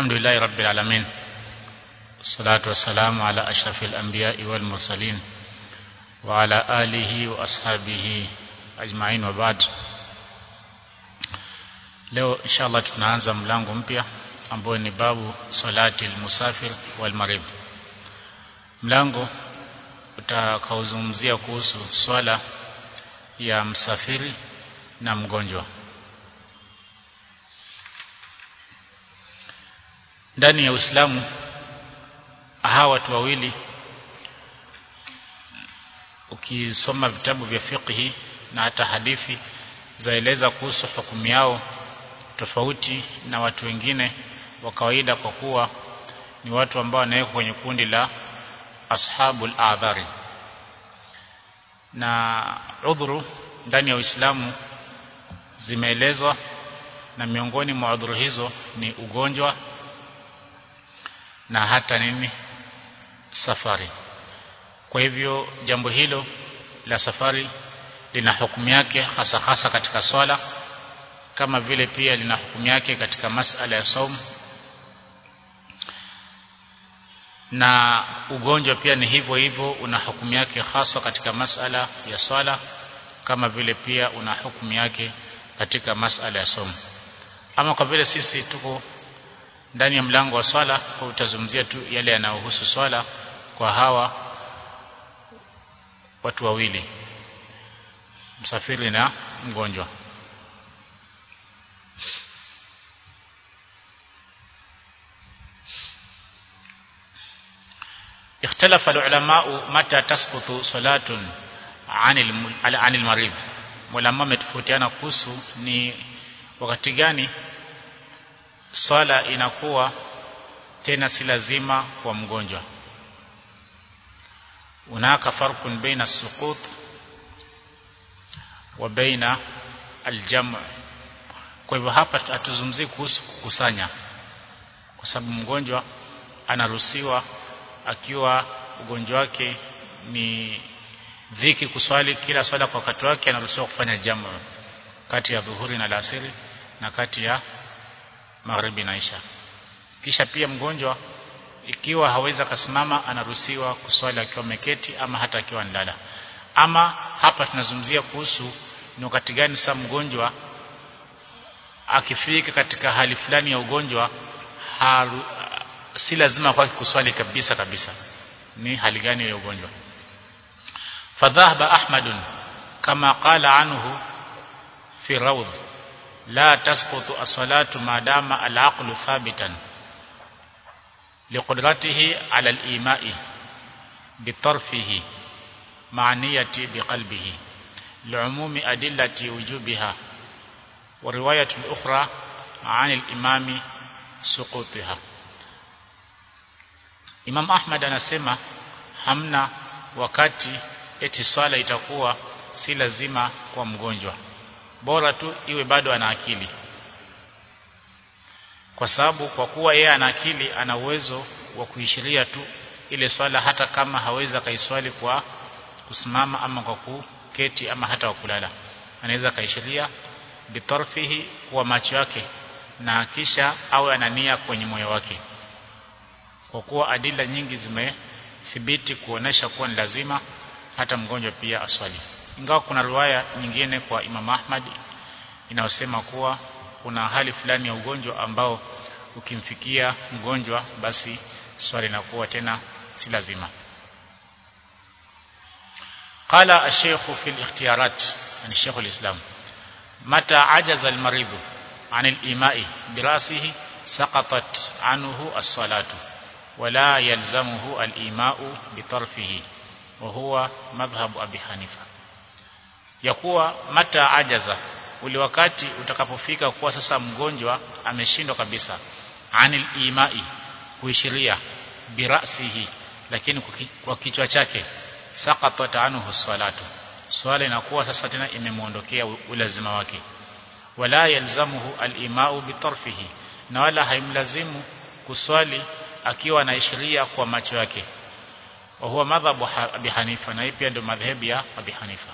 الحمد لله رب العالمين والصلاة والسلام على أشرف الأنبياء والمرسلين وعلى آله وأصحابه أجمعين وبعد. Leo inshallah tunaanza mlango mpya ambao ni babu salati al-musafir wal marib. Mlango utakaozungumzia kuhusu swala ya msafiri na mgonjwa. Ndani ya Uislamu hawa watu wawili, ukisoma vitabu vya fiqh na hata hadithi zaeleza kuhusu hukumu yao tofauti na watu wengine wa kawaida, kwa kuwa ni watu ambao wanawekwa kwenye kundi la ashabul a'dhari. Na udhuru ndani ya Uislamu zimeelezwa, na miongoni mwa udhuru hizo ni ugonjwa na hata safari. Kwa hivyo jambo hilo la safari lina hukumu yake hasa katika swala, kama vile pia lina hukumu yake katika masala ya saum, na ugonjwa pia ni hivyo hivyo, una hukumu yake hasa katika masala ya swala, kama vile pia una hukumu yake katika masala ya saum. Ama kwa vile sisi tuko ndani ya mlango wa swala, kwa utazungumzia tu yale yanayohusu swala kwa hawa watu wawili, msafiri na mgonjwa. اختلف العلماء متى تسقط صلاة عن المريض. Ulama wametofautiana kuhusu ni wakati gani swala inakuwa tena si lazima kwa mgonjwa. Unaka farqun baina as-suqut wa baina al-jam'. Kwa hivyo hapa hatuzungumzii kuhusu kukusanya, kwa sababu mgonjwa anaruhusiwa akiwa ugonjwa wake ni dhiki kuswali kila swala kwa wakati wake, anaruhusiwa kufanya jamu kati ya dhuhuri na alasiri na kati ya magharibi na isha. Kisha pia mgonjwa ikiwa hawezi kusimama, anaruhusiwa kuswali akiwa ameketi ama hata akiwa ndala. Ama hapa tunazungumzia kuhusu ni wakati gani sasa mgonjwa akifika katika hali fulani ya ugonjwa si lazima kwake kuswali kabisa. Ni hali gani ya ugonjwa? Fadhahaba Ahmad kama qala anhu fi rawd la tasqutu as-salatu madama al-aqlu thabitan liqudratihi ala al-ima'i bitarfihi ma'niyati biqalbihi li'umumi adillati wujubiha wa riwayat al-ukhra 'an al-imami suqutiha. Imam Ahmad anasema hamna wakati eti swala itakuwa si lazima kwa mgonjwa, bora tu iwe bado ana akili. Kwa sababu kwa kuwa yeye ana akili, ana uwezo wa kuishiria tu ile swala, hata kama hawezi kaiswali kwa kusimama ama kwa kuketi ama hata kwa kulala, anaweza kaishiria bitarfihi kwa macho yake, na kisha awe anania kwenye moyo wake, kwa kuwa adila nyingi zimethibiti kuonesha kuwa ni lazima hata mgonjwa pia aswali. Ingawa kuna riwaya nyingine kwa Imam Ahmad inayosema kuwa kuna hali fulani ya ugonjwa ambao ukimfikia mgonjwa basi swali inakuwa tena si lazima. Qala ash-shaykh fi al-ikhtiyarat an shaykh al-islam mata ajaza al-marid an al-ima'i bi ra'sihi saqatat anhu as-salatu wala yalzamuhu al-ima'u bitarfihi wa huwa madhhab Abi Hanifa. Ya kuwa mata ajaza, ule wakati utakapofika kuwa sasa mgonjwa ameshindwa kabisa, anil ima'i, kuishiria, birasihi, lakini kwa kichwa chake, saqatat anhu as-salatu, swala inakuwa sasa tena imemuondokea ulazima wake. Wala yalzamuhu al-ima'u bitarfihi, na wala haimlazimu kuswali akiwa anaishiria kwa macho yake. Wa huwa madhhabu Abi Hanifa, na pia ndio madhhabi ya Abi Hanifa.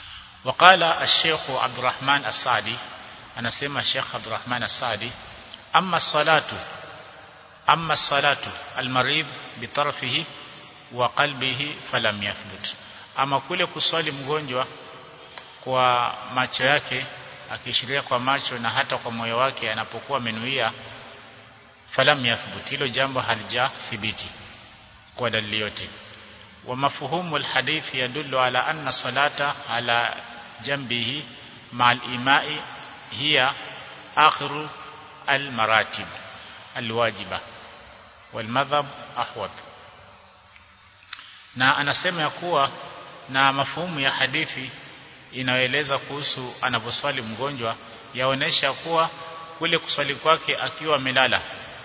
Waqala ash-Sheikh Abdurrahman as-Saadi, anasema Sheikh Abdurrahman as-Saadi, amma salatu almarid bitarfihi wa qalbihi falam yathbut, ama kule kuswali mgonjwa kwa macho yake akishiria kwa macho na hata kwa moyo wake anapokuwa amenuia, falam yathbut, hilo jambo halijathibiti kwa dalili yote. Wa mafhumu alhadith yadullu ala anna salata ala jambihi ma'al imai hiya akhiru almaratib alwajiba wal madhhab ahwat. Na anasema ya kuwa na mafuhumu ya hadithi inayoeleza kuhusu anaposwali mgonjwa yaonesha kuwa kule kuswali kwake akiwa amelala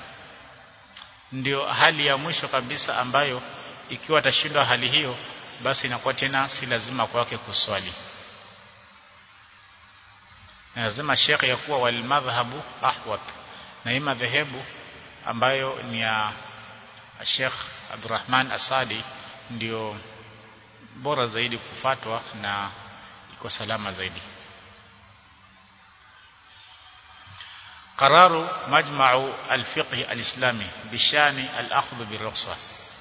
ndio hali ya mwisho kabisa, ambayo ikiwa atashindwa hali hiyo basi inakuwa tena si lazima kwake kuswali. Na lazima Sheikh ya kuwa wal madhhabu ahwat, na hii madhehebu ambayo ni ya Sheikh Abdurrahman Asadi ndio bora zaidi kufatwa na iko salama zaidi. Qararu majma'u al-fiqh al-islami bishani al-akhdh bir-rukhsah.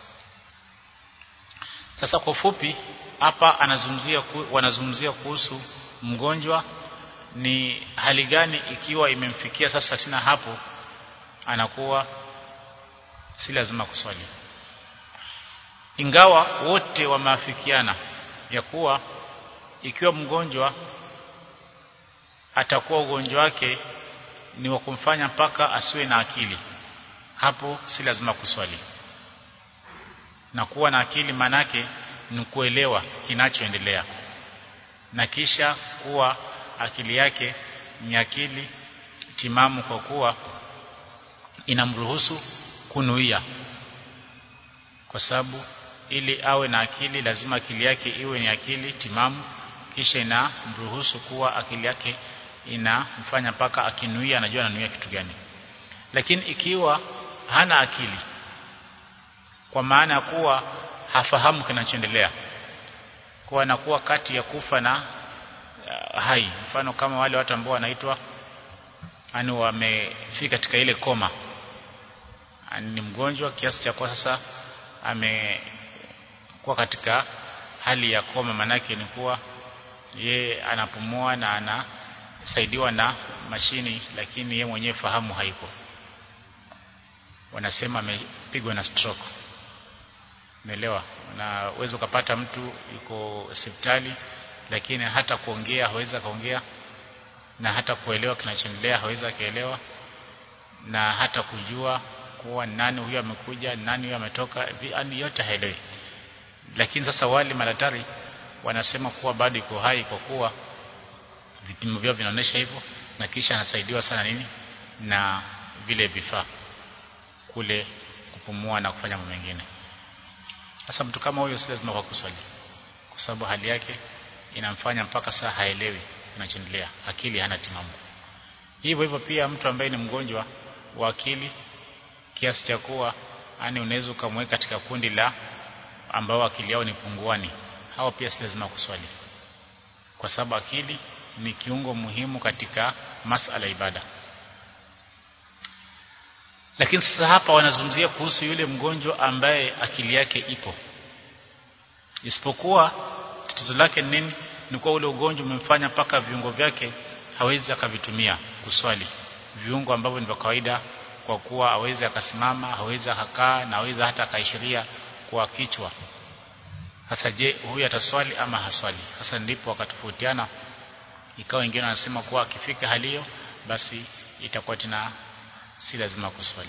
Sasa kwa ufupi hapa wanazungumzia kuhusu mgonjwa ni hali gani ikiwa imemfikia sasa tena hapo anakuwa si lazima kuswali, ingawa wote wameafikiana ya kuwa ikiwa mgonjwa atakuwa ugonjwa wake ni wa kumfanya mpaka asiwe na akili, hapo si lazima kuswali. Na kuwa na akili manake ni kuelewa kinachoendelea, na kisha kuwa akili yake ni akili timamu, kwa kuwa inamruhusu kunuia, kwa sababu ili awe na akili lazima akili yake iwe ni akili timamu, kisha inamruhusu kuwa akili yake inamfanya mpaka akinuia anajua ananuia kitu gani. Lakini ikiwa hana akili, kwa maana ya kuwa hafahamu kinachoendelea, kwa anakuwa kati ya kufa na hai, mfano kama wale watu ambao wanaitwa wamefika katika ile koma, ni mgonjwa kiasi cha kwa sasa amekuwa katika hali ya koma, manake ni kuwa ye anapumua na anasaidiwa na mashini, lakini ye mwenyewe fahamu haipo. Wanasema amepigwa na stroke. Umeelewa? Na uwezo kupata mtu yuko hospitali lakini hata kuongea hawezi kaongea, na hata kuelewa kinachoendelea hawezi kaelewa, na hata kujua kuwa nani huyo amekuja, nani huyo ametoka, yani yote haelewi. Lakini sasa wale madaktari wanasema kuwa bado iko hai, kwa kuwa vipimo vyao vinaonyesha hivyo, na kisha anasaidiwa sana nini na vile vifaa kule kupumua na kufanya mambo mengine. Sasa mtu kama huyo si lazima kwa kuswali, kwa sababu hali yake inamfanya mpaka saa haelewi kinachoendelea, akili hana timamu. Hivyo hivyo pia mtu ambaye ni mgonjwa wa akili kiasi cha kuwa unaweza kumweka katika kundi la ambao akili yao ni punguani, hao pia si lazima kuswali, kwa sababu akili ni kiungo muhimu katika masala ibada. Lakini sasa hapa wanazungumzia kuhusu yule mgonjwa ambaye akili yake ipo, isipokuwa tatizo lake nini, ni kwa ule ugonjwa umemfanya paka viungo vyake hawezi akavitumia kuswali, viungo ambavyo ni vya kawaida, kwa kuwa hawezi akasimama, hawezi akakaa, na hawezi hata akaishiria kwa kichwa. Sasa je, huyu ataswali ama haswali? Sasa ndipo wakatofautiana, ikawa wengine wanasema kuwa akifika hali hiyo basi itakuwa tena si lazima kuswali.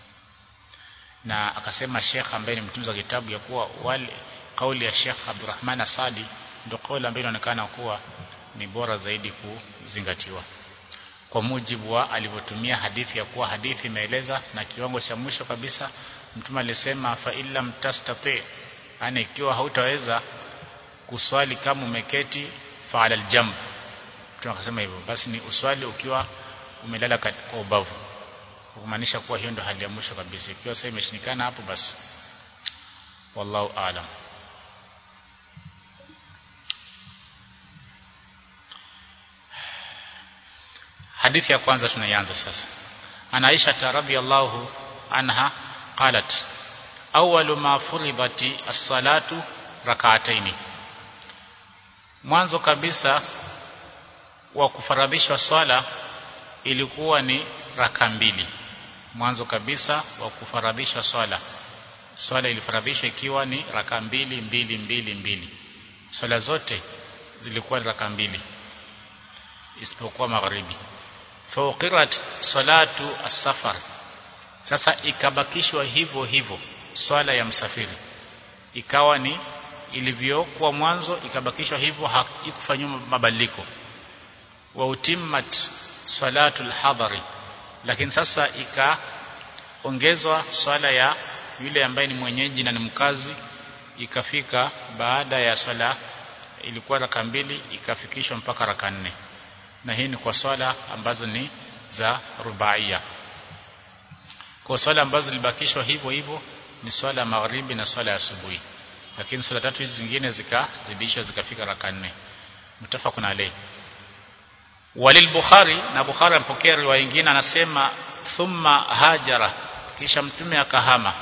Na akasema Sheikh ambaye ni mtunzi wa kitabu ya kuwa wale kauli ya Sheikh Abdurrahman Asadi ndio kauli ambayo inaonekana kuwa ni bora zaidi kuzingatiwa, kwa mujibu wa alivyotumia hadithi ya kuwa hadithi imeeleza na kiwango cha mwisho kabisa. Mtume alisema fa illam tastati, yani ikiwa hautaweza kuswali kama umeketi, fa ala aljamb. Mtume akasema hivyo, basi ni uswali ukiwa umelala kwa ubavu, kumaanisha kuwa hiyo ndio hali ya mwisho kabisa. Ikiwa sasa imeshindikana hapo, basi wallahu aalam. Hadithi ya kwanza tunaianza sasa. عن عائشة رضي الله عنها قالت أول ما فرضت الصلاة ركعتين. mwanzo kabisa wa kufaradhishwa swala ilikuwa ni raka mbili. Mwanzo kabisa wa kufaradhishwa swala ilifaradhishwa ikiwa ni raka mbili mbili mbili mbili. Swala zote zilikuwa raka mbili isipokuwa magharibi. Fauqirat salatu as-safar, sasa ikabakishwa hivyo hivyo swala ya msafiri, ikawa ni ilivyokuwa mwanzo, ikabakishwa hivyo, haikufanywa mabadiliko. Wa utimmat salatu al-hadari, lakini sasa ikaongezwa swala ya yule ambaye ni mwenyeji na ni mkazi, ikafika baada ya swala ilikuwa raka mbili ikafikishwa mpaka raka 4. Na hii ni kwa swala ambazo ni za rubaia. Kwa swala ambazo zilibakishwa hivyo hivyo ni swala magharibi na swala ya asubuhi, lakini swala tatu hizi zingine zikazidishwa zikafika raka 4. Mutafaqun alayhi. Walil Bukhari, na Bukhari ampokea riwaya nyingine, anasema thumma hajara, kisha mtume akahama.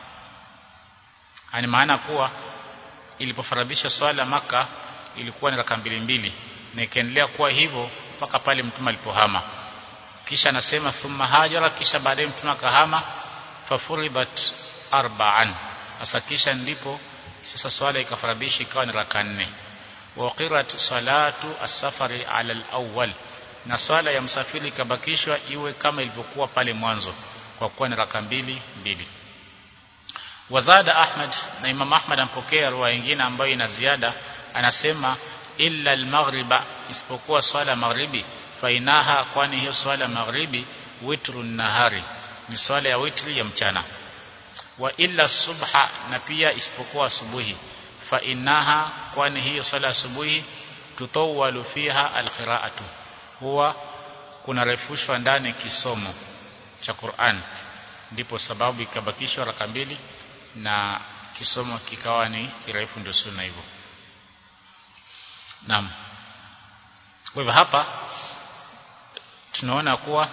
Ani maana kuwa ilipofaradhisha swala Maka ilikuwa ni raka mbili mbili, na ikaendelea kuwa hivyo mpaka pale mtume alipohama. Kisha anasema thumma hajara, kisha baadaye mtume akahama, fafuridat 4. Sasa kisha ndipo sasa swala ikafaradhishwa ikawa ni raka 4. Wa qirat salatu as-safari ala al-awwal, na swala ya msafiri ikabakishwa iwe kama ilivyokuwa pale mwanzo kwa kuwa ni raka mbili mbili. Wazada Ahmad, na Imam Ahmad ampokea riwaya nyingine ambayo ina ziada, anasema illa al-maghriba, isipokuwa swala maghribi, fainaha, kwani hiyo swala maghribi witrun nahari, ni swala ya witri ya mchana. Wa illa subha, na pia isipokuwa asubuhi, fainaha, kwani hiyo swala asubuhi tutawwalu fiha al-qira'atu, huwa kuna refushwa ndani kisomo cha Qur'an, ndipo sababu ikabakishwa raka mbili na kisomo kikawa ni kirefu, ndio sunna hivyo. Naam. Kwa hivyo hapa tunaona kuwa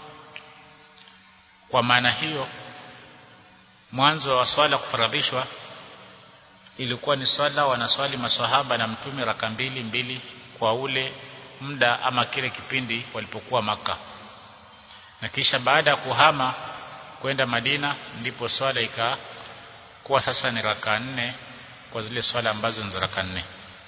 kwa maana hiyo mwanzo wa swala kufaradhishwa ilikuwa ni swala wanaswali maswahaba na mtume raka mbili mbili kwa ule muda ama kile kipindi walipokuwa Maka, na kisha baada ya kuhama kwenda Madina ndipo swala ikakuwa sasa ni raka 4 kwa zile swala ambazo ni raka 4.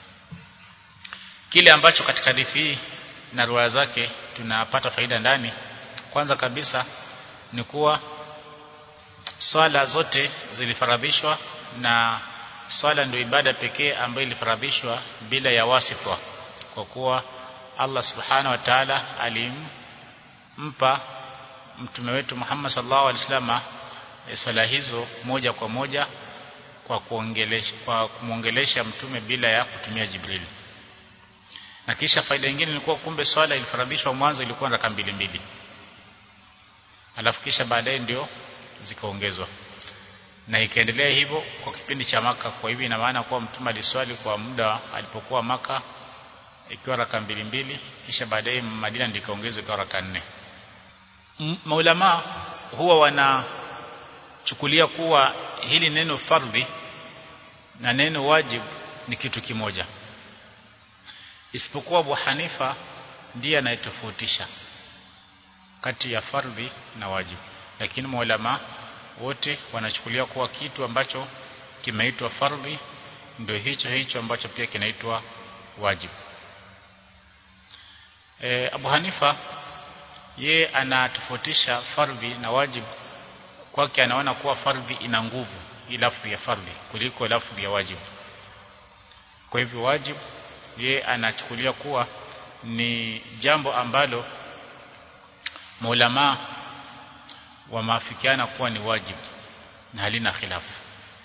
Kile ambacho katika hadithi hii na riwaya zake tunapata faida ndani, kwanza kabisa ni kuwa swala zote zilifaradhishwa, na swala ndio ibada pekee ambayo ilifaradhishwa bila ya wasita, kwa kuwa Allah subhanahu wa ta'ala alimpa mtume wetu Muhammad sallallahu alaihi wasallam swala hizo moja kwa moja kwa kumuongelesha mtume bila ya kutumia Jibril. Na kisha faida nyingine ni kuwa kumbe swala ilifaradhishwa mwanzo ilikuwa raka mbili mbili, alafu kisha baadaye ndio zikaongezwa, na ikaendelea hivyo kwa kipindi cha Maka. Kwa hivyo ina maana kuwa mtume aliswali kwa muda alipokuwa Maka ikiwa raka mbili mbili, kisha baadaye Madina ndio ikaongezwa ikawa raka 4. Maulama huwa wanachukulia kuwa hili neno fardhi na neno wajib ni kitu kimoja, isipokuwa Abu Hanifa ndiye anayetofautisha kati ya fardhi na wajib, lakini maulama wote wanachukulia kuwa kitu ambacho kimeitwa fardhi ndio hicho ambacho pia kinaitwa wajib. Abu Hanifa ye anatofautisha fardhi na wajib, kwake anaona kuwa fardhi ina nguvu ilafu ya fardhi kuliko ilafu ya wajib. Kwa hivyo wajib ye anachukulia kuwa ni jambo ambalo maulama wamaafikiana kuwa ni wajib na halina khilafu,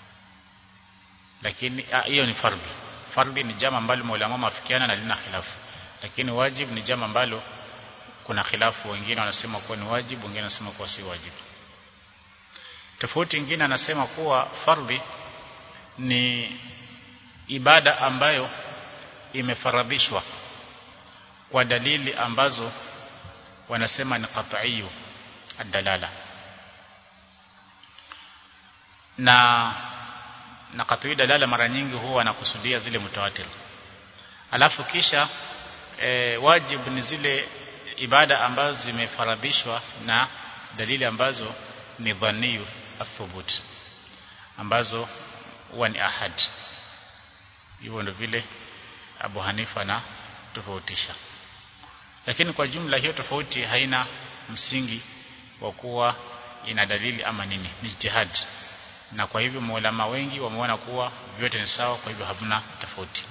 lakini hiyo ni fardhi. Fardhi ni jambo ambalo maulama maafikiana na halina khilafu, lakini wajib ni jambo ambalo kuna khilafu, wengine wanasema kuwa ni wajib, wengine wanasema kuwa si wajib. Tofauti nyingine anasema kuwa fardhi ni ibada ambayo imefaradhishwa kwa dalili ambazo wanasema ni qat'iyyu, ad-dalala. Na katui dalala mara nyingi huwa anakusudia zile mutawatir. Alafu kisha wajibu ni zile ibada ambazo zimefaradhishwa na dalili ambazo ni dhaniyu athubut, ambazo huwa ni ahad. Hivyo ndio vile Abu Hanifa na tofautisha, lakini kwa jumla hiyo tofauti haina msingi wa kuwa ina dalili ama nini, ni ijtihad. Na kwa hivyo maulama wengi wameona kuwa vyote ni sawa, kwa hivyo hamna tofauti.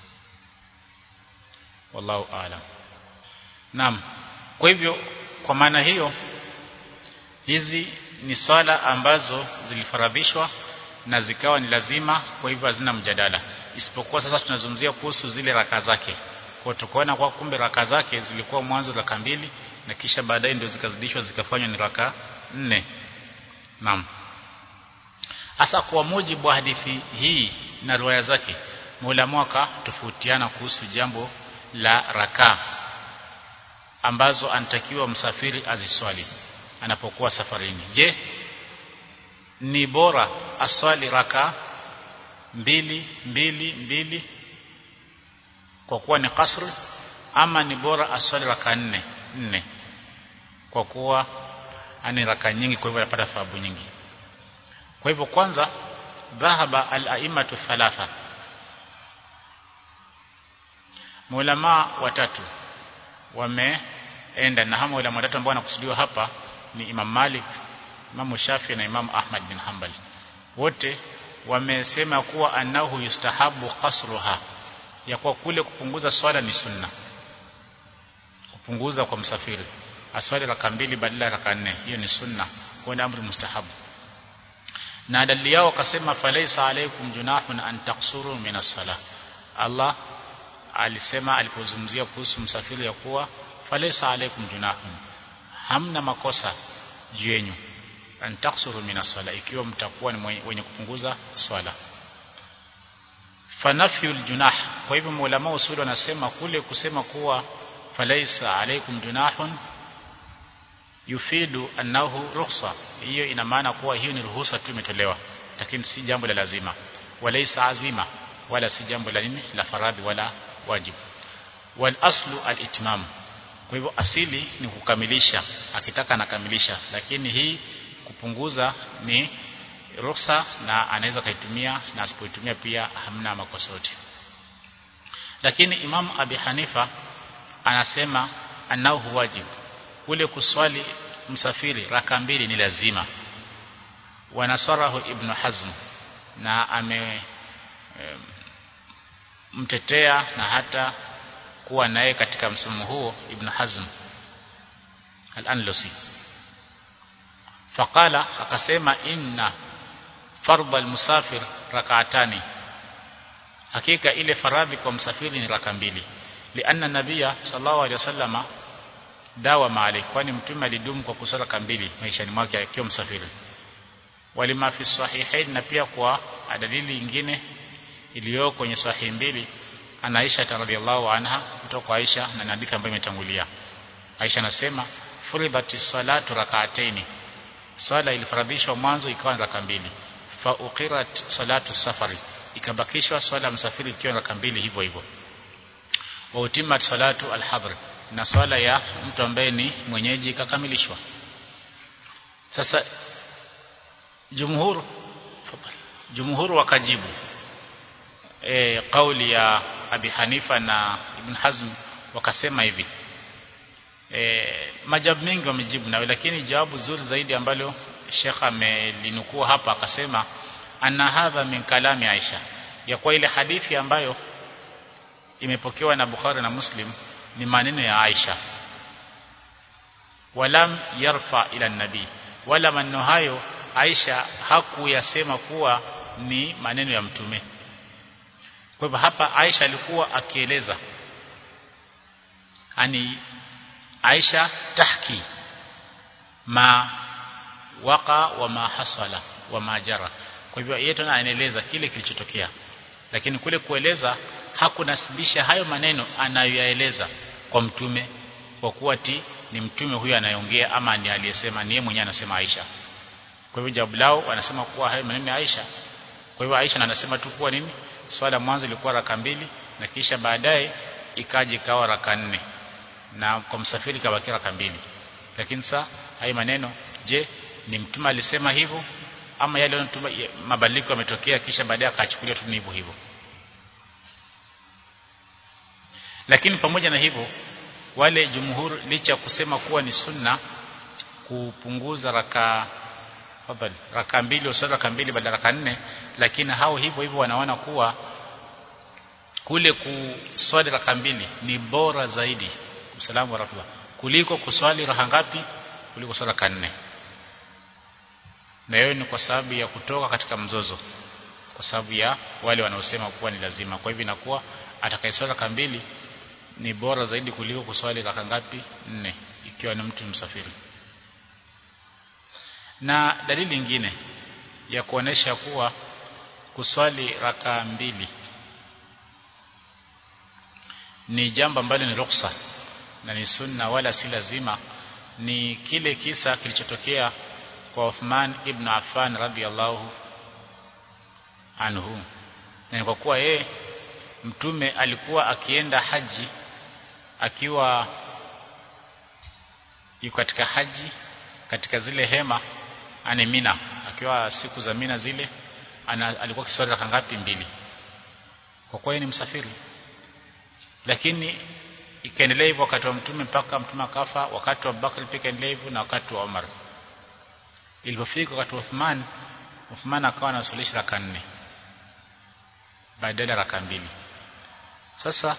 Wallahu aalam. Naam, kwa hivyo kwa maana hiyo hizi ni swala ambazo zilifaradhishwa na zikawa ni lazima, kwa hivyo hazina mjadala. Isipokuwa sasa tunazungumzia kuhusu zile raka zake. Kwa tukaona kwa kumbe raka zake zilikuwa mwanzo raka 2 na kisha baadaye ndio zikazidishwa zikafanywa ni raka 4. Naam. Hasa kwa mujibu wa hadithi hii na riwaya zake, maulama wakatofautiana kuhusu jambo la raka ambazo anatakiwa msafiri aziswali anapokuwa safarini. Je, ni bora aswali raka 2 kwa kuwa ni qasr, ama ni bora aswali raka 4 kwa kuwa ani raka nyingi, kwa hivyo anapata thawabu nyingi? Kwa hivyo kwanza, dhahaba al-a'immatu thalatha, maulama watatu wameenda, na hawa ulama watatu ambao wanakusudiwa hapa ni Imam Malik, Imam Shafi na Imam Ahmad bin Hanbal. Wote wamesema kuwa annahu yustahabu qasruha, ya kwa kule kupunguza swala ni sunna, kupunguza kwa msafiri aswali raka 2 badala ya raka 4, hiyo ni sunna, kwa ni amri mustahabu. Na dalili yao wakasema falaisa alaykum junahun an taqsuru min as-salah. Allah alisema alipozungumzia kuhusu msafiri ya kuwa falaisa alaykum junahun, hamna makosa juu yenu, an taqsuru min as-salah, ikiwa mtakuwa ni wenye kupunguza swala. Fanafyul junah, kwa hivyo maulama usuli wanasema kule kusema kuwa falaisa alaykum junahun yufidu annahu rukhsa, hiyo ina maana kuwa hiyo ni ruhusa tu imetolewa, lakini si jambo la lazima, walaisa azima, wala si jambo la nini, la faradhi wala wajibu. Wal aslu al-itmam, kwa hivyo asili ni kukamilisha, akitaka anakamilisha, lakini hii kupunguza ni ruhusa na anaweza kaitumia, na asipoitumia pia hamna makosa yote. Lakini Imam Abi Hanifa anasema annahu wajib, kule kuswali msafiri raka 2 ni lazima. Wanasarahu Ibn Hazm, na mtetea na hata kuwa naye katika msimamo huo Ibn Hazm al-Andalusi. Faqala, akasema inna fardha al-musafir rak'atani, hakika ile faradhi kwa msafiri ni raka 2, lianna nabiyya sallallahu alayhi wasallama dawama alayhi, kwani mtume alidumu kwa kusala raka 2 maishani mwake akiwa msafiri. Walima fi sahihain, na pia kwa dalili nyingine iliyo kwenye sahihi 2, ana Aisha radhiyallahu anha, kutoka kwa Aisha na hadithi ambayo imetangulia. Aisha anasema furidatis salatu rak'ataini, swala ilifaradhishwa mwanzo ikawa raka 2, fa uqirat salatu safari, ikabakishwa swala msafiri ikiwa raka 2 hivyo hivyo. Wa utimat salatu al-hadr, na swala ya mtu ambaye ni mwenyeji ikakamilishwa. Sasa jumhur wakajibu kauli ya Abi Hanifa na Ibn Hazm, wakasema hivi. Majabu mengi wamejibu nawe, lakini jawabu zuri zaidi ambalo Sheikh amelinukua hapa akasema anna hadha min kalami Aisha, ya kwa ile hadithi ambayo imepokewa na Bukhari na Muslim ni maneno ya Aisha, walam yarfa ila nabii, wala maneno hayo Aisha hakuyasema kuwa ni maneno ya mtume. Kwa hivyo hapa Aisha alikuwa akieleza, ani Aisha tahki ma waqa wa ma hasala wa ma jara. Kwa hivyo yeye tena anaeleza kile kilichotokea, lakini kule kueleza hakunasibisha hayo maneno anayoyaeleza kwa mtume, kwa kuwa ni mtume huyu anayeongea ama ni aliyesema, ni yeye mwenyewe anasema Aisha. Kwa hivyo jawabu lao wanasema kuwa hayo maneno ya Aisha. Kwa hivyo Aisha anasema tu kuwa nini, swala mwanzo ilikuwa raka 2 na kisha baadaye ikaja ikawa raka 4 na kwa msafiri kabaki raka 2. Lakini sasa hayo maneno, je, ni mtume alisema hivyo ama yale mabadiliko yametokea kisha baadaye akachukulia tu hivyo hivyo? Lakini pamoja na hivyo, wale jumhur licha kusema kuwa ni sunna kupunguza raka 2 au raka 2 badala raka 4, lakini hao hivyo hivyo wanaona kuwa kule kuswali raka 2 ni bora zaidi, msalamu wa rahmatullah, kuliko kuswali raka ngapi? Kuliko swala raka 4. Na hiyo ni kwa sababu ya kutoka katika mzozo, kwa sababu ya wale wanaosema kuwa ni lazima. Kwa hivyo inakuwa atakayeswali raka 2 ni bora zaidi kuliko kuswali raka ngapi? 4, ikiwa ni mtu msafiri. Na dalili nyingine ya kuonesha kuwa kuswali raka 2 ni jambo ambalo ni ruhusa na ni sunna wala si lazima, ni kile kisa kilichotokea kwa Uthman ibn Affan radhiyallahu anhu. Na kwa kuwa yeye mtume alikuwa akienda haji, akiwa yuko katika haji katika zile hema Mina, akiwa siku za Mina zile alikuwa kiswali raka ngapi? 2, kwa kuwa yeye ni msafiri. Lakini ikaendelea hivyo wakati wa mtume mpaka mtume akafa, wakati wa Abubakar pia ikaendelea hivyo, na wakati wa Umar. Ilipofika wakati wa Uthman akawa anaswalisha raka 4 badala ya raka 2. Sasa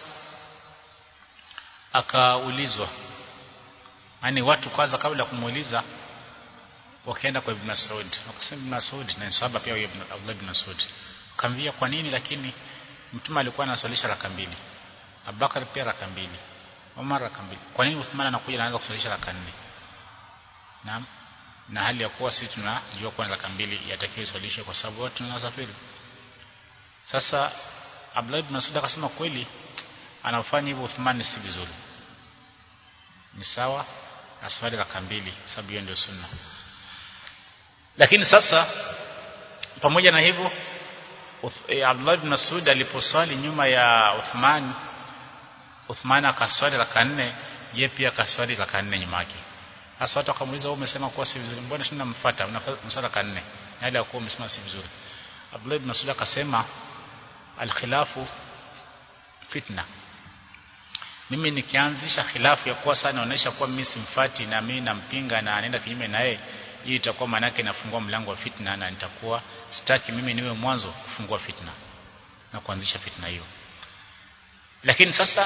akaulizwa, yani watu kwanza kabla kumuuliza wakaenda kwa Ibn Mas'ud, wakasema Ibn Mas'ud na sahaba pia Abdullah ibn Mas'ud, akamwambia kwa nini lakini mtume alikuwa anaswalisha raka 2, Abubakar pia raka 2, Umar raka 2, kwa nini Uthman anakuja anaanza kuswalisha raka 4? Naam, na hali ya kuwa sisi tunajua kwa raka 2 yatakiwa iswalishwe kwa sababu watu wanasafiri. Sasa Abdullah ibn Mas'ud akasema kweli anafanya hivyo Uthman si vizuri, ni sawa aswali raka 2 sababu hiyo ndio sunna. Lakini sasa pamoja na hivyo Abdullah ibn Mas'ud aliposwali nyuma ya Uthman akaswali raka 4, yeye pia akaswali raka 4 nyuma yake. Sasa watu wakamuuliza, wewe umesema kwa si vizuri, mbona tunamfuata unaswali raka 4 na ile alikuwa umesema si vizuri? Abdullah ibn Mas'ud akasema al-khilafu fitna, mimi nikianzisha khilafu ya kuwa sana naonesha kuwa mimi simfuati na mimi nampinga na anaenda kinyume na yeye, hii itakuwa maana yake nafungua mlango wa fitna, na nitakuwa sitaki mimi niwe mwanzo kufungua fitna na kuanzisha fitna hiyo. Lakini sasa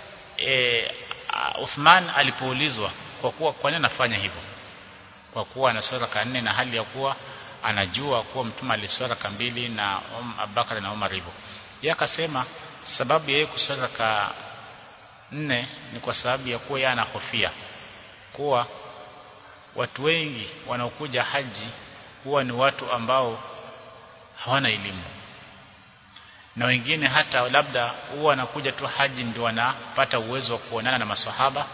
Uthman alipoulizwa kwa kuwa kwa nini anafanya hivyo, kwa kuwa anaswali raka 4 na hali ya kuwa anajua kuwa mtume aliswali raka 2 na Abubakar na Umar hivyo, yeye akasema sababu yeye kuswali raka 4 ni kwa sababu ya kuwa yeye anahofia kuwa watu wengi wanaokuja haji huwa ni watu ambao hawana elimu, na wengine hata labda huwa wanakuja tu haji ndio wanapata uwezo wa kuonana na maswahaba,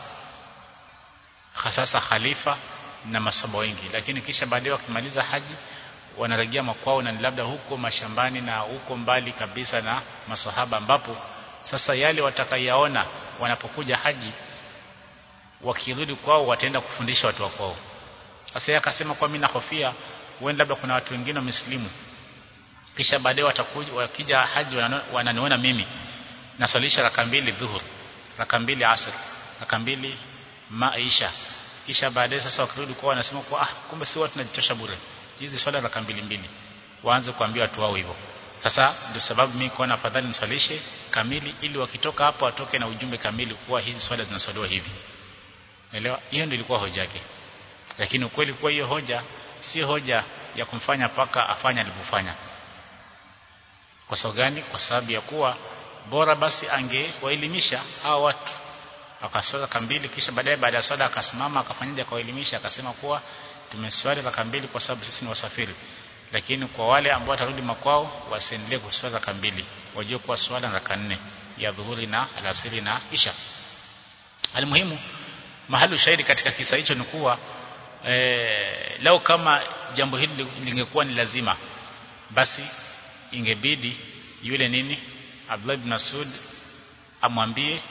hasa khalifa na masahaba wengi, lakini kisha baadaye wakimaliza haji wanarejea makwao na labda huko mashambani na huko mbali kabisa na maswahaba, ambapo sasa yale watakayaona wanapokuja haji wakirudi kwao wataenda kufundisha watu wa kwao. Sasa yeye akasema kwa mimi nahofia huenda labda kuna watu wengine wameslimu kisha baadaye watakuja wakija haji wananiona mimi naswalisha raka 2 dhuhur, raka 2 asr, raka 2 maisha, kisha baadaye sasa wakirudi kwao wanasema kwa kumbe si watu tunajitosha bure, hizi swala raka 2 waanze kuambia watu wao hivyo. Sasa ndio sababu mimi kuona afadhali niswalishe kamili ili wakitoka hapo watoke na ujumbe kamili kuwa hizi swala zinaswaliwa hivi. Elewa, hiyo ndio ilikuwa hoja yake. Lakini ukweli kwa hiyo hoja si hoja ya kumfanya paka afanya alivyofanya. Kwa sababu gani? Kwa sababu ya kuwa bora basi angewaelimisha hao watu, akaswali raka 2 kisha baada ya swala akasimama akafanyaje akawaelimisha, akasema kuwa tumeswali raka 2 kwa sababu sisi ni wasafiri, lakini kwa wale ambao watarudi makwao wasiendelee kuswali raka 2, wajue kuwa swala raka 4 ya dhuhuri na alasiri na isha. Almuhimu mahali shahidi katika kisa hicho ni kuwa lau kama jambo hili lingekuwa ni lazima, basi ingebidi yule nini Abdullah ibn Mas'ud amwambie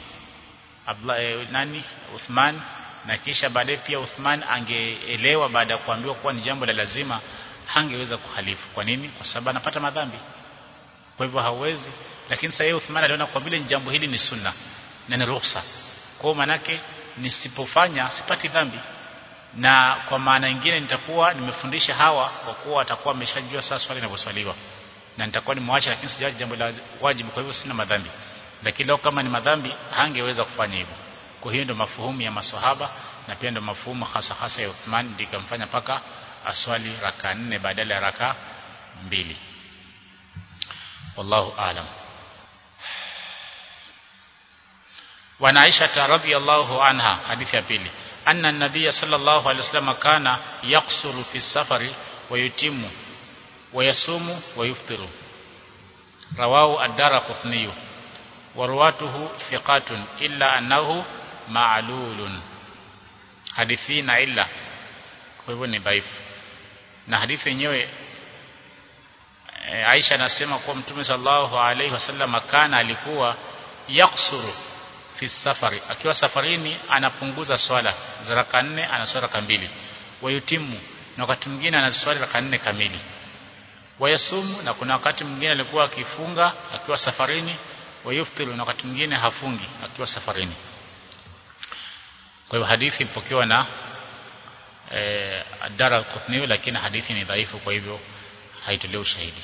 Uthman, na kisha baadaye pia Uthman angeelewa baada ya kuambiwa kuwa ni jambo la lazima, hangeweza kuhalifu. Kwa nini? Kwa sababu anapata madhambi, kwa hivyo hawezi. Lakini sasa Uthman aliona kwa vile jambo hili ni sunna na ni ruhusa, kwa maana yake nisipofanya sipati dhambi, na kwa maana nyingine nitakuwa nimefundisha hawa, kwa kuwa watakuwa wameshajua sasa swali linavyoswaliwa, na nitakuwa nimewaacha, lakini sijaji jambo la wajibu, kwa hivyo sina madhambi. Lakini leo kama ni madhambi hangeweza kufanya hivyo. Kwa hiyo ndio mafuhumu ya maswahaba, na pia ndio mafuhumu hasa ya Uthman, ndio kamfanya paka aswali raka 4 badala ya raka 2. wallahu aalam. wa Aisha radhiyallahu anha, hadithi ya pili, anna an-nabiy sallallahu alayhi wasallam kana yaqsuru fi safari wa yutimu wa yasumu wa yuftiru, rawahu ad-Daraqutni wa ruwatuhu thiqatun illa annahu ma'lulun. Hadithi na illa, kwa hivyo ni dhaifu. Na hadithi yenyewe Aisha anasema kwa Mtume sallallahu alaihi wasallam kana alikuwa yaksuru fi safari, akiwa safarini anapunguza swala za raka 4, anaswali raka 2, wayutimu, na wakati mwingine anaswali raka 4 kamili, wayasumu, na kuna wakati mwingine alikuwa akifunga akiwa safarini, wayuftiru, na wakati mwingine hafungi akiwa safarini. Kwa hivyo hadithi ipokewa na ad-Daraqutni, lakini hadithi ni dhaifu, kwa hivyo haitolewi ushahidi.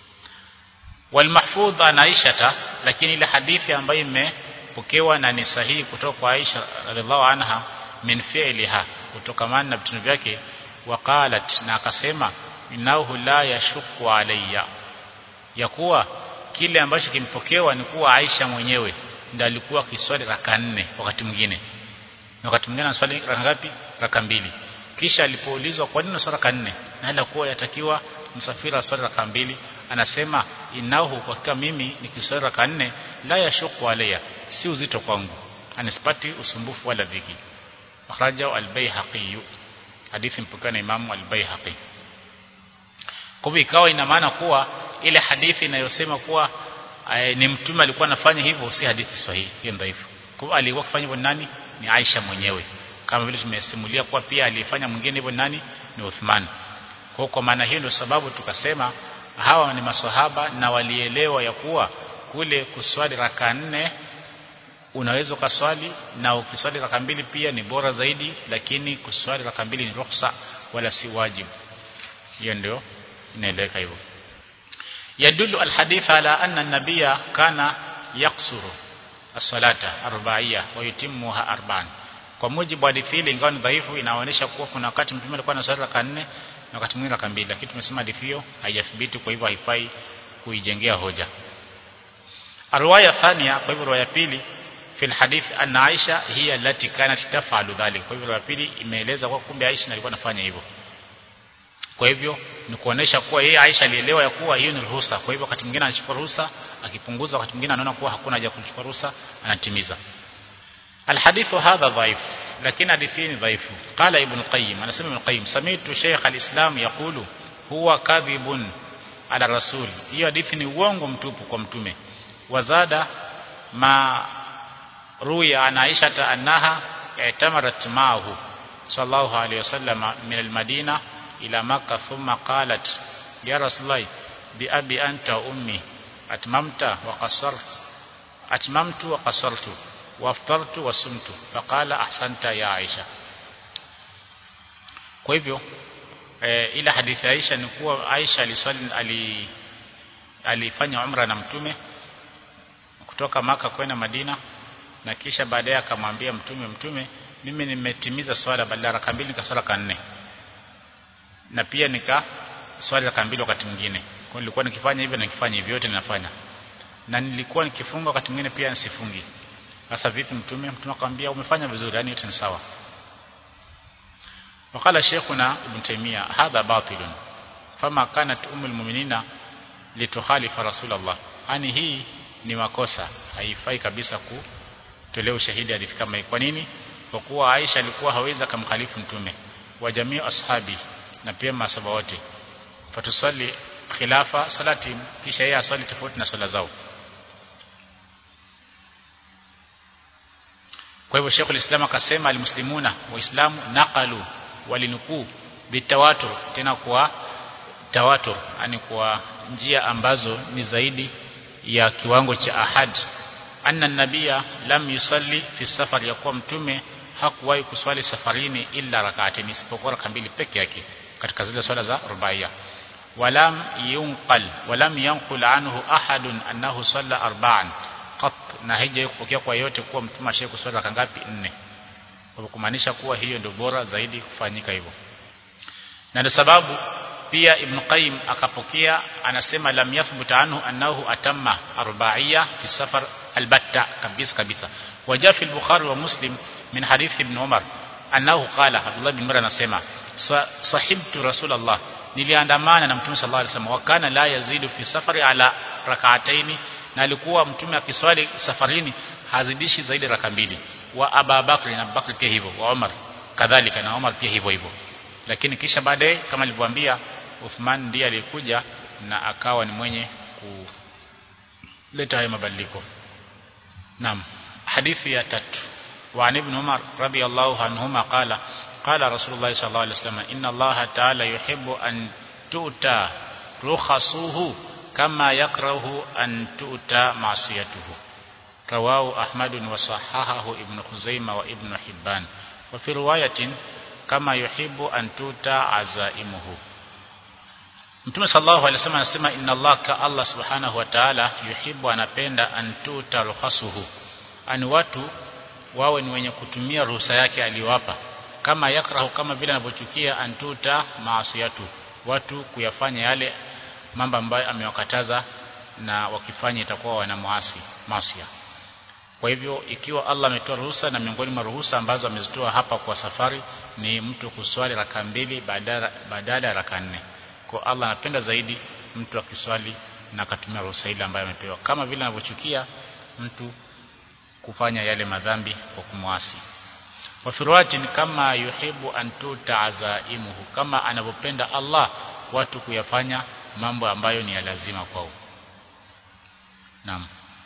Wal mahfudh an Aisha, lakini ile hadithi ambayo imepokewa na ni sahihi kutoka kwa Aisha radhiallahu anha, min fi'liha, kutokamana na vitendo vyake, waqalat, na akasema innahu la yashukku alayya, ya kuwa kile ambacho kimpokewa ni kuwa Aisha mwenyewe ndiye alikuwa akiswali raka 4 wakati mwingine, na wakati mwingine anaswali raka ngapi? Raka 2. Kisha alipoulizwa kwa nini unaswali raka 4 na hali kuwa yatakiwa msafiri aswali raka 2, anasema inahu, kwa hakika mimi nikiswali raka 4 la yashuku alayya, si uzito kwangu, anisipati usumbufu wala dhiki. Akhrajahu al-Baihaqi, hadithi mpokewa na Imam al-Baihaqi. Kwa hivyo ikawa ina maana kuwa ile hadithi inayosema kuwa ni mtume alikuwa anafanya hivyo si hadithi sahihi, hiyo dhaifu. Kwa hivyo alikuwa kufanya hivyo nani? Ni Aisha mwenyewe, kama vile tumesimulia kuwa pia alifanya mwingine hivyo nani? Ni Uthman. Kwa maana hiyo ndio sababu tukasema hawa ni maswahaba na walielewa ya kuwa kule kuswali raka 4 unaweza kuswali, na ukiswali raka 2 pia ni bora zaidi, lakini kuswali raka 2 ni ruhusa wala si wajibu. Hiyo ndio inaeleweka hivyo. Yadullu alhadith ala anna an-nabiyya kana yaqsuru as-salata arba'iyya wa yutimmuha arba'an. Kwa mujibu wa hadithi ile, ingawa ni dhaifu, inaonyesha kuwa kuna wakati mtume alikuwa anaswali raka 4 na wakati mwingine raka 2, lakini tumesema hadithi hiyo haijathibiti, kwa hivyo haifai kuijengea hoja. Riwaya thania, kwa hivyo riwaya pili fi alhadith anna Aisha hiya allati kanat taf'alu dhalik. Kwa hivyo riwaya pili imeeleza kwa kumbe Aisha alikuwa anafanya hivyo. Kwa hivyo ni kuonesha kuwa yeye Aisha alielewa ya kuwa hiyo ni ruhusa, kwa hivyo wakati mwingine anachukua ruhusa akipunguza, wakati mwingine anaona kuwa hakuna haja kuchukua ruhusa anatimiza. Alhadithu hadha dhaif, lakini hadithi ni dhaifu. Qala Ibn Qayyim, anasema Ibn Qayyim, sami'tu Sheikh al-Islam yaqulu huwa kadhibun ala rasul, hiyo hadithi ni uongo mtupu kwa mtume. Wazada ma ruya an Aisha annaha i'tamarat ma'ahu sallallahu alayhi wasallam min al-Madina ila Makkah, thumma qalat ya Rasulullah bi abi anta ummi atmamtu wa qasartu wa aftartu wa sumtu, faqala ahsanta ya Aisha. Kwa hivyo ila hadithi ya Aisha ni kuwa Aisha alifanya umra na mtume kutoka Maka kwenda Madina, na kisha baadaye akamwambia mtume mimi nimetimiza swala badala raka 2 nikaswali raka 4, na pia swali raka 2 wakati mwingine. Kwa nilikuwa nikifanya hivyo na nikifanya hivyo yote ninafanya, na nilikuwa nikifunga wakati mwingine pia nisifungi. Sasa vipi mtume akamwambia umefanya vizuri, yani yote ni sawa. Wakala Sheikhuna Ibn Taymiyyah hadha batilun fama kanat ummul mu'minina litukhalifa Rasulullah, yani hii ni makosa, haifai kabisa kutolewa ushahidi hadithi kama hii. Kwa nini? kwa kuwa Aisha alikuwa hawezi kumkhalifu mtume wa jamii ashabi na pia masaba wote, fatusali khilafa salati, kisha yeye asali tofauti na swala zao. Kwa hivyo Sheikh al-Islam akasema almuslimuna, waislamu naqalu, walinukuu bitawatur, tena kwa tawatur, yani kwa njia ambazo ni zaidi ya kiwango cha ahad, anna nabia lam yusalli fi safar, ya kuwa mtume hakuwahi kuswali safarini illa rak'atayn, isipokuwa raka mbili peke yake katika zile swala za rubaiya. Walam yanqul anhu ahadun annahu salla arba'an qat, na haija kupokea kwa yote kuwa mtume ashaye kuswali raka ngapi? 4. Kwa kumaanisha kuwa hiyo ndio bora zaidi kufanyika hivyo. Na ndio sababu pia Ibn Qayyim akapokea, anasema lam yathbut anhu annahu atamma arba'iyya fi safar albatta, kabisa. Wajaa fi al-Bukhari wa Muslim min hadith Ibn Umar annahu qala, Abdullah bin Umar anasema sahibtu Rasulullah, niliandamana na Mtume sallallahu alaihi wasallam, wa kana la yazidu fi safari ala rak'atayn, na alikuwa Mtume akiswali safarini hazidishi zaidi raka mbili. Wa Abu Bakr, na Abu Bakr pia hivyo, wa Umar kadhalika, na Umar pia hivyo. Lakini kisha baadaye kama nilivyoambia, Uthman ndiye alikuja na akawa ni mwenye kuleta haya mabadiliko. Naam, hadithi ya 3. Wa Ibn Umar radiyallahu anhuma qala qala Rasulullah sallallahu alaihi wasallam, inna Allah ta'ala yuhibbu an tu'ta rukhasuhu kama yakrahu an tu'ta ma'siyatuhu. Rawahu Ahmad wa sahahahu Ibn Khuzaimah wa Ibn Hibban. Wa fi riwayatin kama yuhibbu an tu'ta azaimuhu. Mtume sallallahu alaihi wasallam anasema inna Allah subhanahu wa ta'ala yuhibbu, anapenda an tu'ta rukhasuhu, ani watu wawe ni wenye kutumia ruhusa yake aliyowapa, kama yakrahu, kama vile anavyochukia antuta maasiyatu, watu kuyafanya yale mambo ambayo amewakataza, na wakifanya itakuwa wanamuasi maasiya. Kwa hivyo ikiwa Allah ametoa ruhusa, na miongoni mwa ruhusa ambazo amezitoa hapa kwa safari ni mtu kuswali raka mbili badala ya raka 4. Kwa Allah anapenda zaidi mtu akiswali na akatumia ruhusa ile ambayo amepewa, kama vile anavyochukia mtu kufanya yale madhambi kwa kumwasi. Wa firwatin kama yuhibbu an tuta'azaimuhu, kama anavyopenda Allah watu kuyafanya mambo ambayo ni ya lazima kwao. Naam.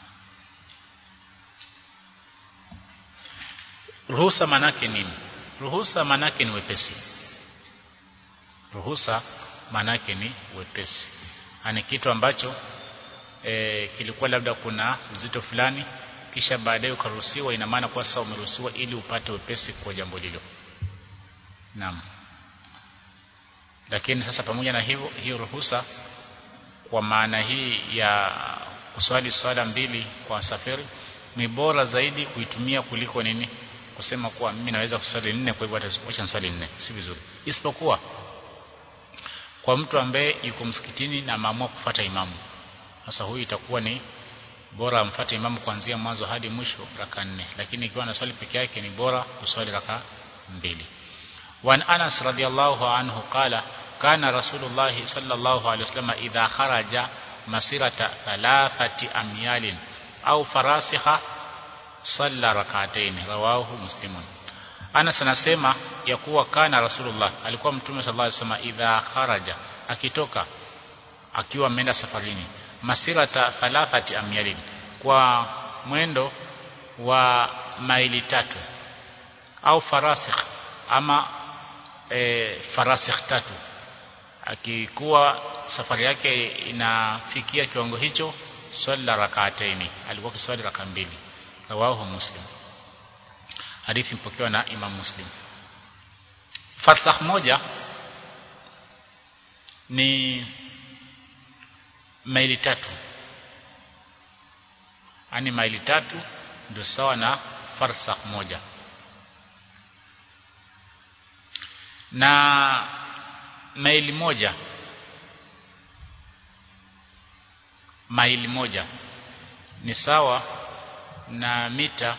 Ruhusa manake nini? Ruhusa manake ni wepesi. Ruhusa manake ni wepesi. Ani kitu ambacho kilikuwa labda kuna uzito fulani, kisha baadaye ukaruhusiwa, ina maana kwa sasa umeruhusiwa ili upate wepesi kwa jambo hilo. Naam. Lakini sasa pamoja na hivyo, hiyo ruhusa kwa maana hii ya kuswali swala mbili kwa safari ni bora zaidi kuitumia kuliko nini? Kusema kuwa mimi naweza kuswali 4, kwa hivyo acha niswali 4. Si vizuri. Isipokuwa kwa mtu ambaye yuko msikitini na maamua kufuata imamu, sasa huyu itakuwa ni bora amfuate imamu kuanzia mwanzo hadi mwisho raka 4. Lakini ikiwa anaswali peke yake ni bora kuswali raka 2. Wa Anas radiyallahu anhu qala kana Rasulullah sallallahu alaihi wasallam idha kharaja masirata 3 amyalin au farasikha salla rak'atayn. Rawahu Muslimun. Anas anasema ya kuwa kana Rasulullah, alikuwa Mtume sallallahu alaihi wasallam idha kharaja, akitoka akiwa ameenda safarini, masirata 3 amyalin, kwa mwendo wa maili 3, au farasikh, ama farasikh 3, akikuwa safari yake inafikia kiwango hicho, swala rak'atayn, alikuwa kiswali raka 2. Rawahu Muslim. Hadithi mpokewa na Imam Muslim. Farsakh moja ni maili 3, yani maili 3 ndio sawa na farsakh moja. Na maili moja ni sawa na mita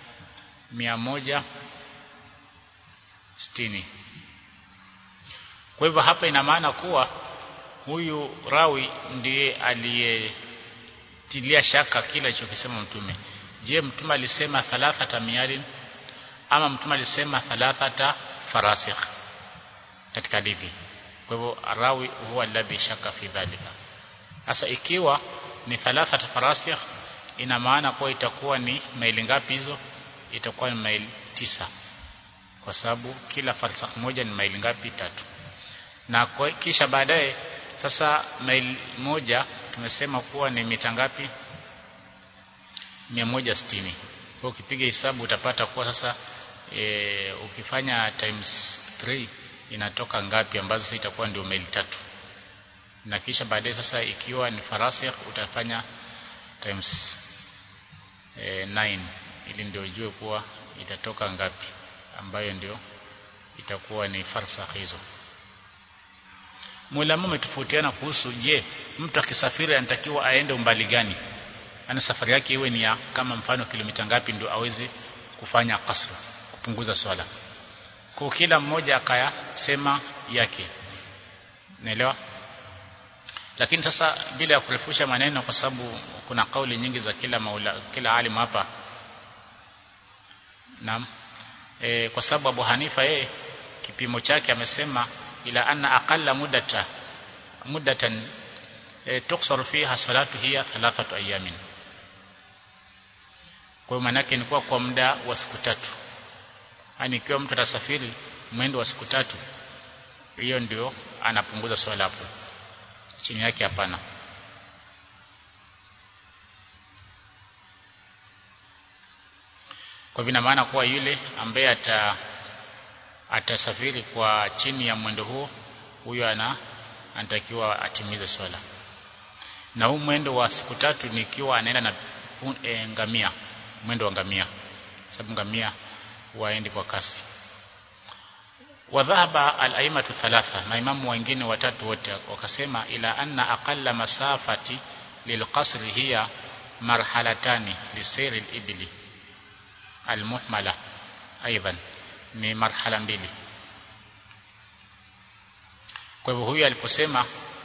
160. Kwa hivyo hapa ina maana kuwa huyu rawi ndiye aliyetilia shaka kila alichokisema Mtume. Je, Mtume alisema 3 amyalin ama mtume alisema thalathata farasikh katika hadithi. Kwa hivyo rawi huwa alladhi shaka fi dhalika. Sasa ikiwa ni thalathata farasikh, ina maana kwa itakuwa ni maili ngapi hizo? Itakuwa ni maili 9, kwa sababu kila farsakh moja ni maili ngapi? 3. Na kwa kisha baadaye sasa maili moja tumesema kuwa ni mita ngapi? 160. Kwa ukipiga hesabu utapata kuwa sasa ukifanya times 3 inatoka ngapi, ambazo sasa itakuwa ndio maili 3. Na kisha baadaye sasa ikiwa ni farasikh utafanya times 9 ili ndio ujue kuwa itatoka ngapi, ambayo ndio itakuwa ni farsakh hizo. Muulama umetofautiana kuhusu, je, mtu akisafiri anatakiwa aende umbali gani? Ana safari yake iwe ni ya kama mfano kilomita ngapi ndio aweze kufanya qasr, kupunguza swala. Kwa kila mmoja akayasema yake, naelewa. Lakini sasa bila ya kurefusha maneno, kwa sababu kuna kauli nyingi za kila alimu hapa. Naam. Kwa sababu Abu Hanifa yeye kipimo chake amesema ila anna aqalla muddatan tuqsar fiha salatu hiya 3 ayamin. Kwa maana yake ni kwa muda wa siku 3. Yaani ikiwa mtu atasafiri mwendo wa siku 3, hiyo ndio anapunguza swala hapo. Chini yake hapana. Kwa vina maana kuwa yule ambaye atasafiri kwa chini ya mwendo huo, huyo anatakiwa atimize swala. Na huu mwendo wa siku 3 ni ikiwa anaenda na ngamia, mwendo wa ngamia, sababu ngamia waendi kwa kasi. Wadhahaba al-aimatu thalatha, maimamu wengine watatu wote wakasema ila anna aqalla masafati lilqasri hiya marhalatani lisiri al-ibli al-muhmala, aidan ni marhala 2. Kwa hivyo huyu aliposema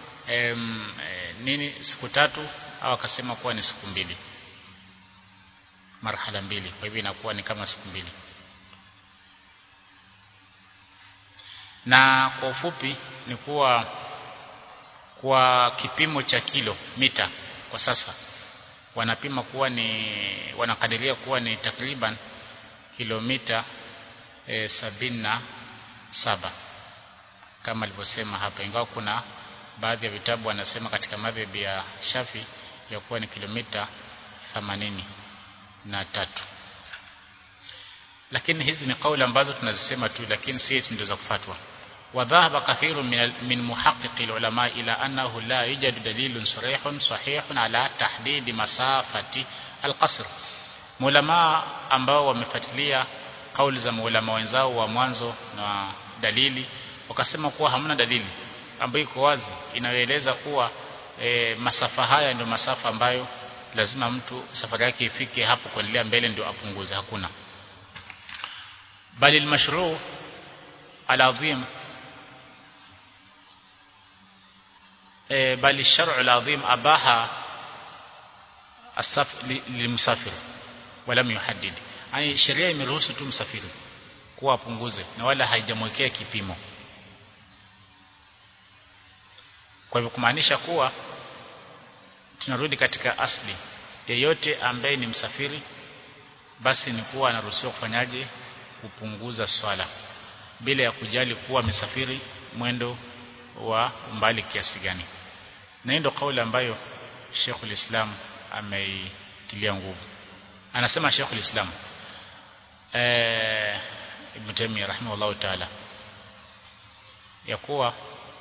nini siku 3, au akasema kuwa ni siku 2, marhala 2, kwa hivyo inakuwa ni kama siku 2. Na kwa ufupi ni kuwa kwa kipimo cha kilomita kwa sasa wanapima kuwa wanakadiria kuwa ni takriban kilomita 77 kama alivyosema hapa, ingawa kuna baadhi ya vitabu wanasema katika madhhabi ya Shafi ya kuwa ni kilomita 83. Lakini hizi ni kauli ambazo tunazisema tu, lakini si eti ndio za kufatwa. Wadhahaba kathirun min muhaqqiqi ulama ila annahu la yujadu dalilun sahihun ala tahdid masafati alqasr. Ulama ambao wamefuatilia kauli za maulama wenzao wa mwanzo na dalili, wakasema kuwa hamna dalili ambayo iko wazi inayoeleza kuwa masafa haya ndio masafa ambayo lazima mtu safari yake ifike hapo kuendelea mbele ndio apunguze. Hakuna. Bali al-mashru' al-azim bali ash-shar'u al-azim abaha as-safar lilmusafir wa lam yuhaddid. Yaani sheria imeruhusu tu msafiri kuwa apunguze na wala haijamwekea kipimo. Kwa hivyo kumaanisha kuwa tunarudi katika asli, yeyote ambaye ni msafiri basi ni kuwa anaruhusiwa kufanyaje, kupunguza swala bila ya kujali kuwa amesafiri mwendo wa umbali kiasi gani. Na ndio kauli ambayo Sheikhul Islam ameitilia nguvu. Anasema Sheikhul Islam Ibn Taymiyyah rahimahullah ta'ala ya kuwa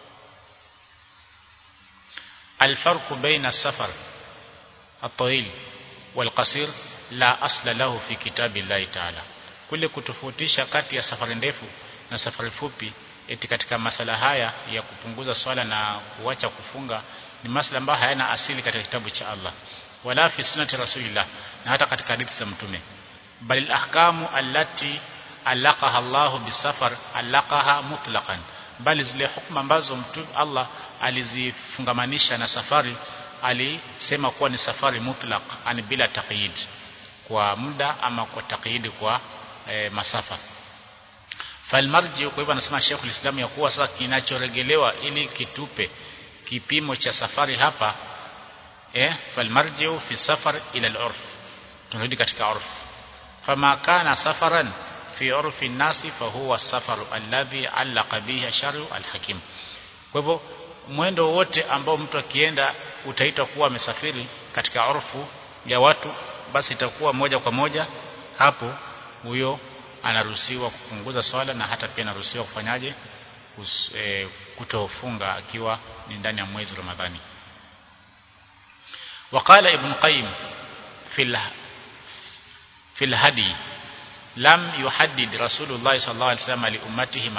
الفرق بين السفر الطويل والقصير لا أصل له في كتاب الله تعالى. kule kutofautisha kati ya safari ndefu na safari fupi eti katika masala haya ya kupunguza swala na kuacha kufunga ni masala ambayo hayana asili katika kitabu cha Allah wala fi sunnati rasulillah, na hata katika hadithi za mtume. Bali al-ahkamu allati alaqaha Allah bisafar alaqaha mutlaqan, bali zile hukumu ambazo mtume Allah alizifungamanisha na safari alisema kuwa ni safari mutlaq, ani bila taqyid kwa muda ama kwa taqyid kwa masafa. Falmarji, kwa hivyo anasema Sheikh al-Islam ya kuwa sasa kinachoregelewa ili kitupe kipimo cha safari hapa falmarji fi safar ila al-urf, tunarudi katika urf. Fama kana safaran fi urfi an-nasi fa huwa safaru alladhi allaqa bihi sharu al-hakim. Kwa hivyo mwendo wote ambao mtu akienda utaitwa kuwa amesafiri katika urfu ya watu, basi itakuwa moja kwa moja hapo huyo anaruhusiwa kupunguza swala, na hata pia anaruhusiwa kufanyaje kutofunga akiwa ni ndani ya mwezi Ramadhani. Waqala Ibn Qayyim في الهدي لم يحدد رسول الله صلى الله عليه وسلم لأمته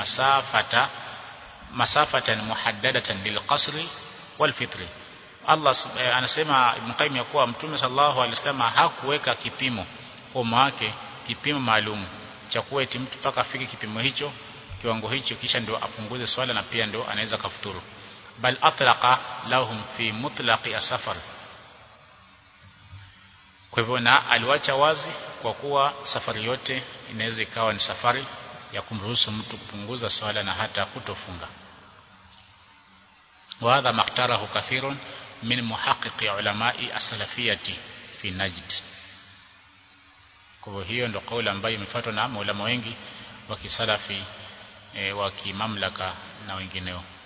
مسافة محددة للقصر والفطر. Allah anasema Ibn Qayyim ya kuwa Mtume sallallahu alaihi wasallam hakuweka kipimo kwa wake, kipimo maalum cha kuwa eti mtu paka afike kipimo hicho, kiwango hicho, kisha ndio apunguze swala na pia ndio anaweza kafuturu. Bal atlaqa lahum fi mutlaqi asfar. Kwa hivyo na aliwacha wazi kwa kuwa safari yote inaweza ikawa ni safari ya kumruhusu mtu kupunguza swala na hata kutofunga. Wa hadha maktarahu kathirun min muhaqqiqi ulamai as-salafiyati fi Najd. Kwa hiyo ndio kauli ambayo imefuatwa na maulama wengi wa kisalafi wa kimamlaka na wengineo.